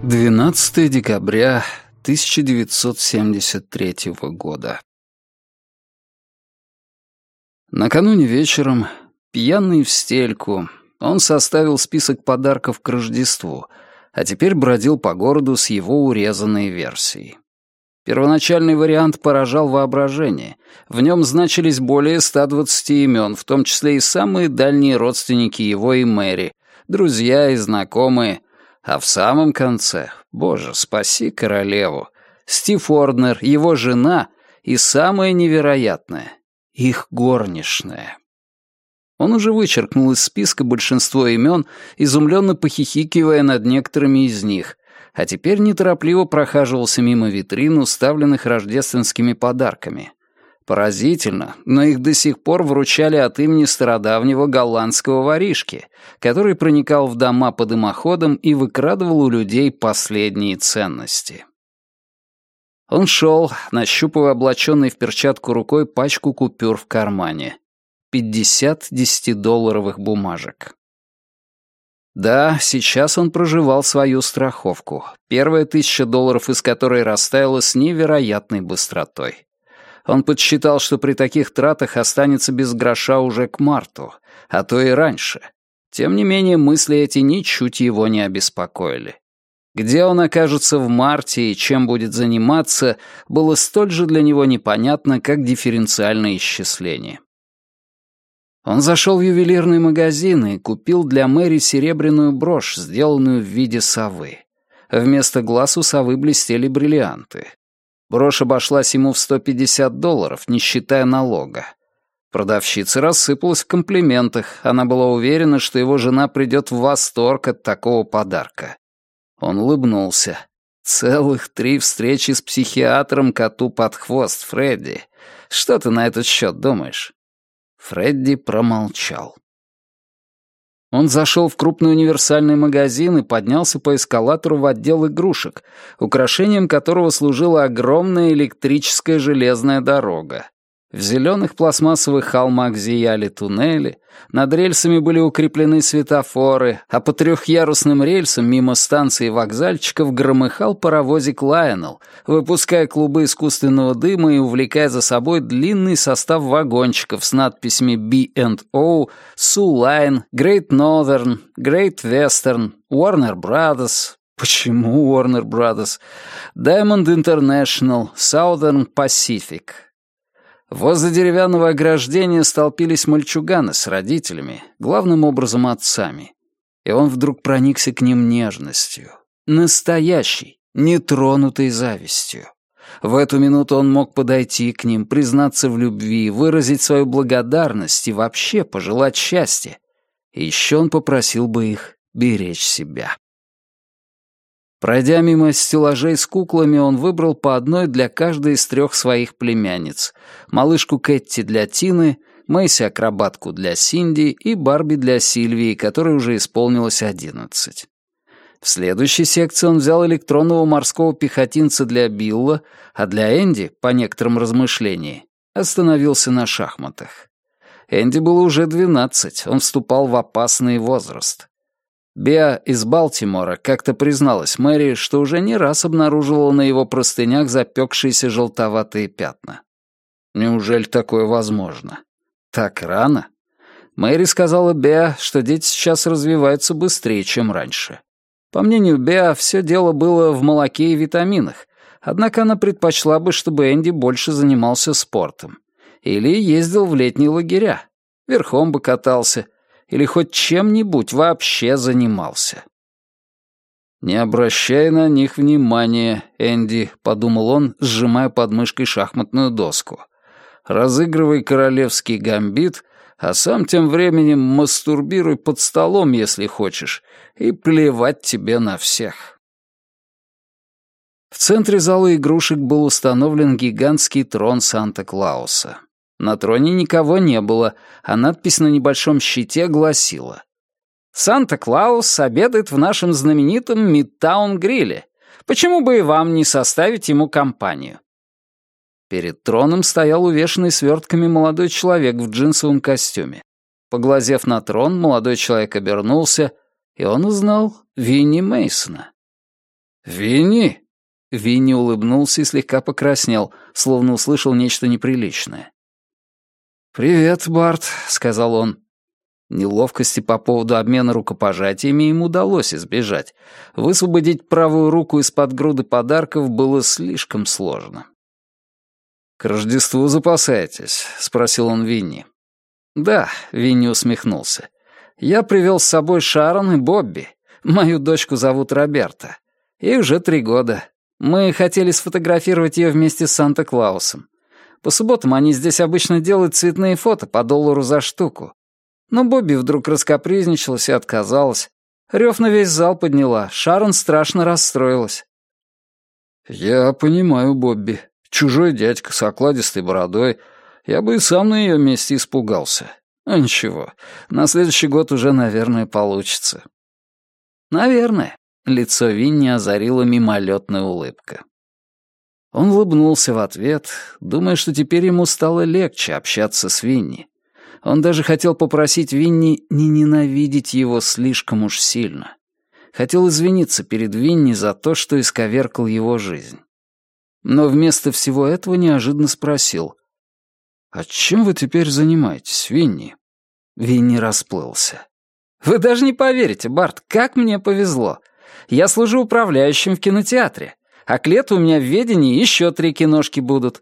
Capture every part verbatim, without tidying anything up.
двенадцатое декабря тысяча девятьсот семьдесят третьего года. Накануне вечером, пьяный в стельку, он составил список подарков к Рождеству, а теперь бродил по городу с его урезанной версией. Первоначальный вариант поражал воображение. В нем значились более ста двадцати имен, в том числе и самые дальние родственники его и Мэри, друзья и знакомые. А в самом конце, боже, спаси королеву, Стив Орднер, его жена и самое невероятное — их горничная. Он уже вычеркнул из списка большинство имен, изумленно похихикивая над некоторыми из них, а теперь неторопливо прохаживался мимо витрин, уставленных рождественскими подарками. Поразительно, но их до сих пор вручали от имени стародавнего голландского воришки, который проникал в дома по дымоходам и выкрадывал у людей последние ценности. Он шел, нащупывая облаченной в перчатку рукой пачку купюр в кармане. Пятьдесят десятидолларовых бумажек. Да, сейчас он проживал свою страховку, первая тысяча долларов из которой растаяла с невероятной быстротой. Он подсчитал, что при таких тратах останется без гроша уже к марту, а то и раньше. Тем не менее, мысли эти ничуть его не обеспокоили. Где он окажется в марте и чем будет заниматься, было столь же для него непонятно, как дифференциальное исчисление. Он зашел в ювелирный магазин и купил для Мэри серебряную брошь, сделанную в виде совы. Вместо глаз у совы блестели бриллианты. Брошь обошлась ему в сто пятьдесят долларов, не считая налога. Продавщица рассыпалась в комплиментах. Она была уверена, что его жена придет в восторг от такого подарка. Он улыбнулся. Целых три встречи с психиатром коту под хвост, Фредди. Что ты на этот счет думаешь? Фредди промолчал. Он зашел в крупный универсальный магазин и поднялся по эскалатору в отдел игрушек, украшением которого служила огромная электрическая железная дорога. В зеленых пластмассовых холмах зияли туннели, над рельсами были укреплены светофоры, а по трехъярусным рельсам мимо станции вокзальчиков громыхал паровозик Лайонелл, выпуская клубы искусственного дыма и увлекая за собой длинный состав вагончиков с надписями би энд о, Soo Line, Great Northern, Great Western, Warner Brothers. Почему Warner Brothers? Diamond International, Southern Pacific. Возле деревянного ограждения столпились мальчуганы с родителями, главным образом отцами. И он вдруг проникся к ним нежностью. Настоящей, нетронутой завистью. В эту минуту он мог подойти к ним, признаться в любви, выразить свою благодарность и вообще пожелать счастья. И еще он попросил бы их беречь себя. Пройдя мимо стеллажей с куклами, он выбрал по одной для каждой из трех своих племянниц. Малышку Кэтти для Тины, Мэйси-акробатку для Синди и Барби для Сильвии, которой уже исполнилось одиннадцать. В следующей секции он взял электронного морского пехотинца для Билла, а для Энди, по некоторым размышлениям, остановился на шахматах. Энди было уже двенадцать, он вступал в опасный возраст. Беа из Балтимора как-то призналась Мэри, что уже не раз обнаруживала на его простынях запекшиеся желтоватые пятна. Неужели такое возможно? Так рано? Мэри сказала Беа, что дети сейчас развиваются быстрее, чем раньше. По мнению Беа, все дело было в молоке и витаминах, однако она предпочла бы, чтобы Энди больше занимался спортом. Или ездил в летние лагеря, верхом бы катался, или хоть чем-нибудь вообще занимался. «Не обращай на них внимания, Энди», — подумал он, сжимая под мышкой шахматную доску. «Разыгрывай королевский гамбит, а сам тем временем мастурбируй под столом, если хочешь, и плевать тебе на всех». В центре зала игрушек был установлен гигантский трон Санта-Клауса. На троне никого не было, а надпись на небольшом щите гласила: «Санта-Клаус обедает в нашем знаменитом Мидтаун-гриле. Почему бы и вам не составить ему компанию?» Перед троном стоял увешанный свертками молодой человек в джинсовом костюме. Поглазев на трон, молодой человек обернулся, и он узнал Винни Мейсона. «Винни?» Винни улыбнулся и слегка покраснел, словно услышал нечто неприличное. «Привет, Барт», — сказал он. Неловкости по поводу обмена рукопожатиями ему удалось избежать. Высвободить правую руку из-под груды подарков было слишком сложно. «К Рождеству запасаетесь?» — спросил он Винни. «Да», — Винни усмехнулся. «Я привел с собой Шарон и Бобби. Мою дочку зовут Роберта. Ей уже три года. Мы хотели сфотографировать ее вместе с Санта-Клаусом. По субботам они здесь обычно делают цветные фото по доллару за штуку. Но Бобби вдруг раскапризничалась и отказалась. Рев на весь зал подняла. Шарон страшно расстроилась». «Я понимаю Бобби. Чужой дядька с окладистой бородой. Я бы и сам на ее месте испугался. А ничего, на следующий год уже, наверное, получится». «Наверное», — лицо Винни озарила мимолетная улыбка. Он улыбнулся в ответ, думая, что теперь ему стало легче общаться с Винни. Он даже хотел попросить Винни не ненавидеть его слишком уж сильно. Хотел извиниться перед Винни за то, что исковеркал его жизнь. Но вместо всего этого неожиданно спросил: «А чем вы теперь занимаетесь, Винни?» Винни расплылся. «Вы даже не поверите, Барт, как мне повезло. Я служу управляющим в кинотеатре, а к лету у меня в ведении еще три киношки будут».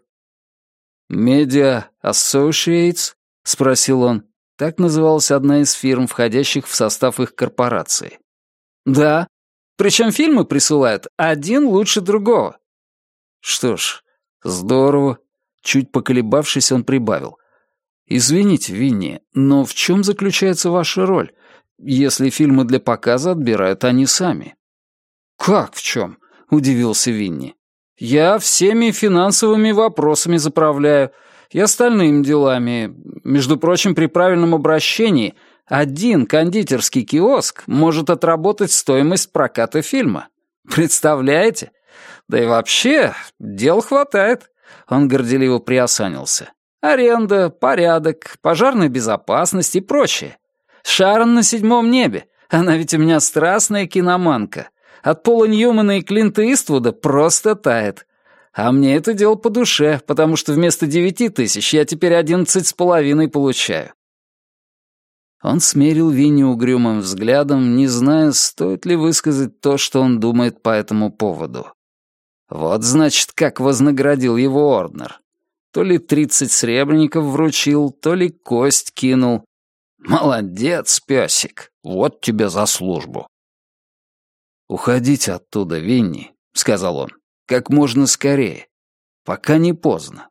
«Media Associates?» — спросил он. Так называлась одна из фирм, входящих в состав их корпорации. «Да. Причем фильмы присылают один лучше другого». «Что ж, здорово». Чуть поколебавшись, он прибавил. «Извините, Винни, но в чем заключается ваша роль, если фильмы для показа отбирают они сами?» «Как в чем?» — удивился Винни. «Я всеми финансовыми вопросами заправляю, и остальными делами. Между прочим, при правильном обращении один кондитерский киоск может отработать стоимость проката фильма. Представляете? Да и вообще, дел хватает». Он горделиво приосанился. «Аренда, порядок, пожарная безопасность и прочее. Шарон на седьмом небе. Она ведь у меня страстная киноманка. От Пола Ньюмана и Клинта Иствуда просто тает. А мне это дело по душе, потому что вместо девяти тысяч я теперь одиннадцать с половиной получаю». Он смерил Винни угрюмым взглядом, не зная, стоит ли высказать то, что он думает по этому поводу. Вот, значит, как вознаградил его Орднер. То ли тридцать сребреников вручил, то ли кость кинул. Молодец, песик, вот тебе за службу. «Уходите оттуда, Винни», — сказал он. «Как можно скорее. Пока не поздно».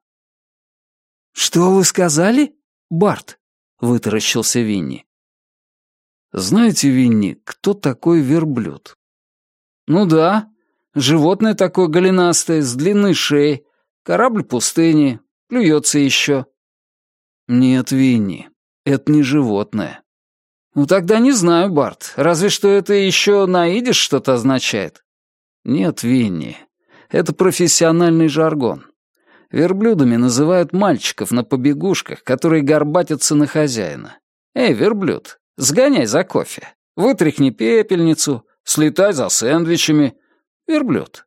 «Что вы сказали, Барт?» — вытаращился Винни. «Знаете, Винни, кто такой верблюд?» «Ну да, животное такое голенастое, с длинной шеей, корабль пустыни, плюется еще». «Нет, Винни, это не животное». «Ну тогда не знаю, Барт, разве что это еще на идиш что-то означает». «Нет, Винни, это профессиональный жаргон. Верблюдами называют мальчиков на побегушках, которые горбатятся на хозяина. Эй, верблюд, сгоняй за кофе, вытряхни пепельницу, слетай за сэндвичами. Верблюд».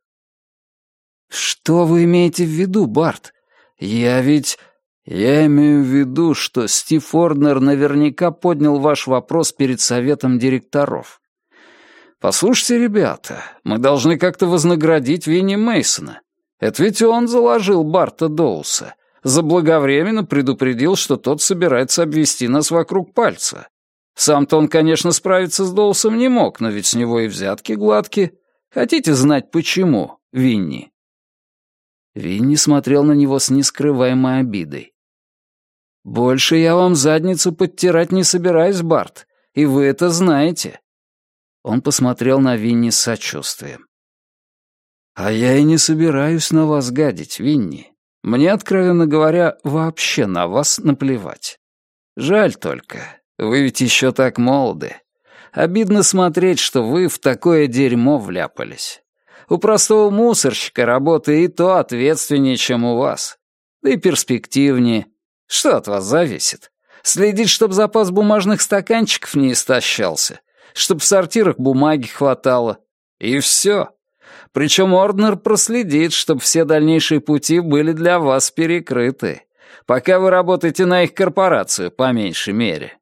«Что вы имеете в виду, Барт? Я ведь...» «Я имею в виду, что Стив Орднер наверняка поднял ваш вопрос перед советом директоров. Послушайте, ребята, мы должны как-то вознаградить Винни Мейсона. Это ведь он заложил Барта Доуса, заблаговременно предупредил, что тот собирается обвести нас вокруг пальца. Сам-то он, конечно, справиться с Доусом не мог, но ведь с него и взятки гладкие. Хотите знать, почему, Винни?» Винни смотрел на него с нескрываемой обидой. «Больше я вам задницу подтирать не собираюсь, Барт, и вы это знаете». Он посмотрел на Винни с сочувствием. «А я и не собираюсь на вас гадить, Винни. Мне, откровенно говоря, вообще на вас наплевать. Жаль только, вы ведь еще так молоды. Обидно смотреть, что вы в такое дерьмо вляпались. У простого мусорщика работа и то ответственнее, чем у вас. Да и перспективнее. Что от вас зависит? Следить, чтобы запас бумажных стаканчиков не истощался, чтобы в сортирах бумаги хватало. И все. Причем Орднер проследит, чтобы все дальнейшие пути были для вас перекрыты, пока вы работаете на их корпорацию, по меньшей мере».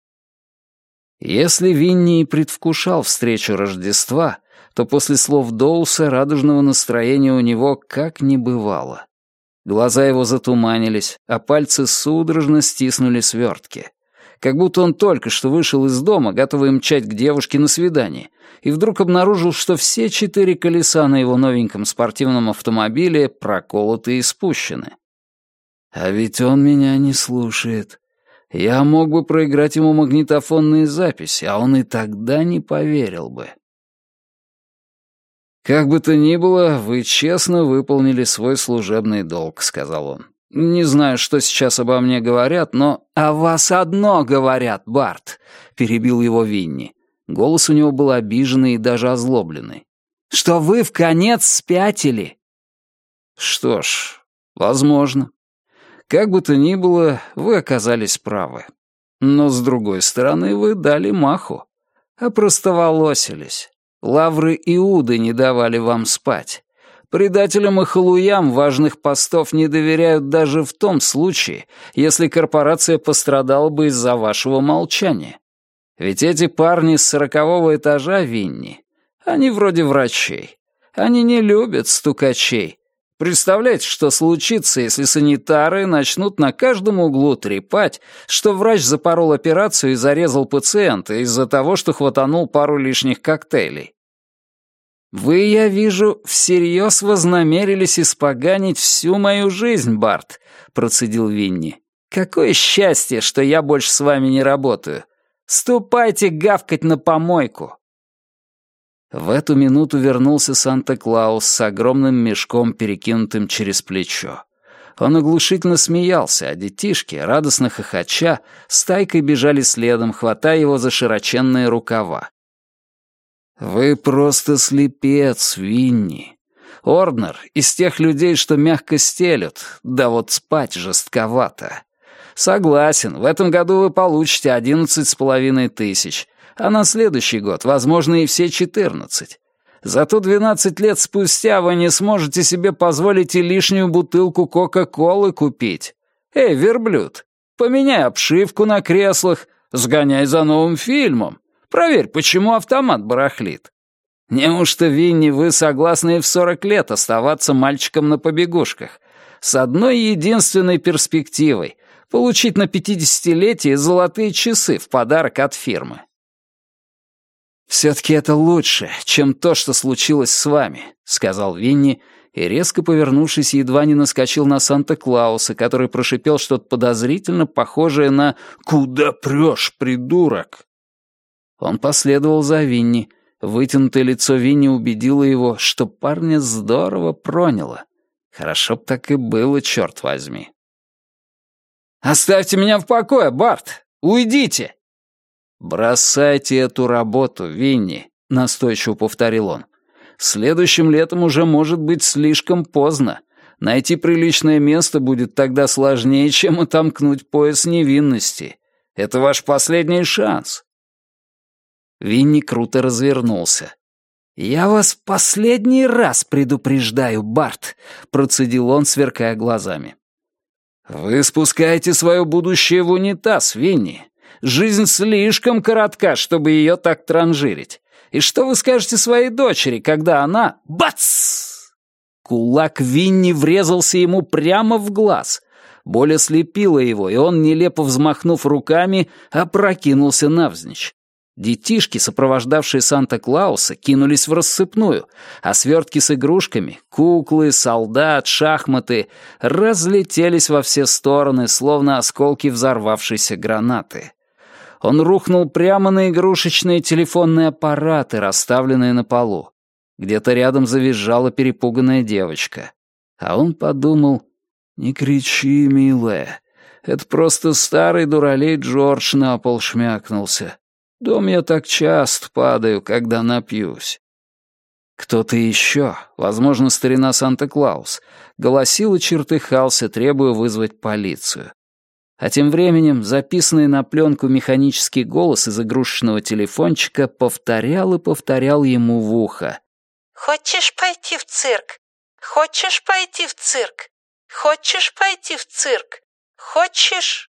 Если Винни и предвкушал встречу Рождества, то после слов Доуса радужного настроения у него как не бывало. Глаза его затуманились, а пальцы судорожно стиснули свертки. Как будто он только что вышел из дома, готовый мчать к девушке на свидание, и вдруг обнаружил, что все четыре колеса на его новеньком спортивном автомобиле проколоты и спущены. А ведь он меня не слушает. Я мог бы проиграть ему магнитофонные записи, а он и тогда не поверил бы. «Как бы то ни было, вы честно выполнили свой служебный долг», — сказал он. «Не знаю, что сейчас обо мне говорят, но...» «О вас одно говорят, Барт», — перебил его Винни. Голос у него был обиженный и даже озлобленный. «Что вы вконец спятили». «Что ж, возможно. Как бы то ни было, вы оказались правы. Но, с другой стороны, вы дали маху. Опростоволосились. Лавры Иуды не давали вам спать. Предателям и халуям важных постов не доверяют даже в том случае, если корпорация пострадала бы из-за вашего молчания. Ведь эти парни с сорокового этажа, Винни, они вроде врачей. Они не любят стукачей. Представляете, что случится, если санитары начнут на каждом углу трепать, что врач запорол операцию и зарезал пациента из-за того, что хватанул пару лишних коктейлей? Вы, я вижу, всерьез вознамерились испоганить всю мою жизнь, Барт, процедил Винни. Какое счастье, что я больше с вами не работаю. Ступайте гавкать на помойку. В эту минуту вернулся Санта-Клаус с огромным мешком, перекинутым через плечо. Он оглушительно смеялся, а детишки, радостно хохоча, стайкой бежали следом, хватая его за широченные рукава. «Вы просто слепец, Винни. Орднер из тех людей, что мягко стелют, да вот спать жестковато. Согласен, в этом году вы получите одиннадцать с половиной тысяч, а на следующий год, возможно, и все четырнадцать. Зато двенадцать лет спустя вы не сможете себе позволить и лишнюю бутылку Кока-Колы купить. Эй, верблюд, поменяй обшивку на креслах, сгоняй за новым фильмом. Проверь, почему автомат барахлит. Неужто, Винни, вы согласны и в сорок лет оставаться мальчиком на побегушках, с одной единственной перспективой — получить на пятидесятилетие золотые часы в подарок от фирмы? «Все-таки это лучше, чем то, что случилось с вами», — сказал Винни, и, резко повернувшись, едва не наскочил на Санта-Клауса, который прошипел что-то подозрительно похожее на «Куда прешь, придурок?». Он последовал за Винни. Вытянутое лицо Винни убедило его, что парня здорово проняло. Хорошо б так и было, черт возьми. «Оставьте меня в покое, Барт! Уйдите!» «Бросайте эту работу, Винни», — настойчиво повторил он. «Следующим летом уже может быть слишком поздно. Найти приличное место будет тогда сложнее, чем отомкнуть пояс невинности. Это ваш последний шанс». Винни круто развернулся. «Я вас в последний раз предупреждаю, Барт», — процедил он, сверкая глазами. «Вы спускаете свое будущее в унитаз, Винни. Жизнь слишком коротка, чтобы ее так транжирить. И что вы скажете своей дочери, когда она... Бац!» Кулак Винни врезался ему прямо в глаз. Боль ослепила его, и он, нелепо взмахнув руками, опрокинулся навзничь. Детишки, сопровождавшие Санта-Клауса, кинулись в рассыпную, а свертки с игрушками, куклы, солдат, шахматы разлетелись во все стороны, словно осколки взорвавшейся гранаты. Он рухнул прямо на игрушечные телефонные аппараты, расставленные на полу. Где-то рядом завизжала перепуганная девочка. А он подумал: «Не кричи, милая, это просто старый дуралей Джордж на пол шмякнулся. Дом я так часто падаю, когда напьюсь». Кто-то еще, возможно, старина Санта-Клаус, голосил и чертыхался, требуя вызвать полицию. А тем временем записанный на пленку механический голос из игрушечного телефончика повторял и повторял ему в ухо: Хочешь пойти в цирк? Хочешь пойти в цирк? Хочешь пойти в цирк? Хочешь?